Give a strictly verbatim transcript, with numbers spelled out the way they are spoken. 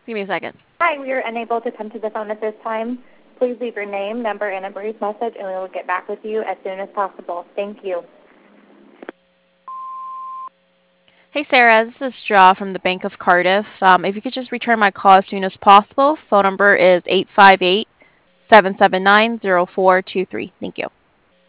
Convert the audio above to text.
Give me a second. Hi, we are unable to come to the phone at this time. Please leave your name, number, and a brief message, and we will get back with you as soon as possible. Thank you. Hey, Sarah, this is Jaw from the Bank of Cardiff. Um, if you could just return my call as soon as possible, phone number is eight five eight, seven seven nine, zero four two three. Thank you.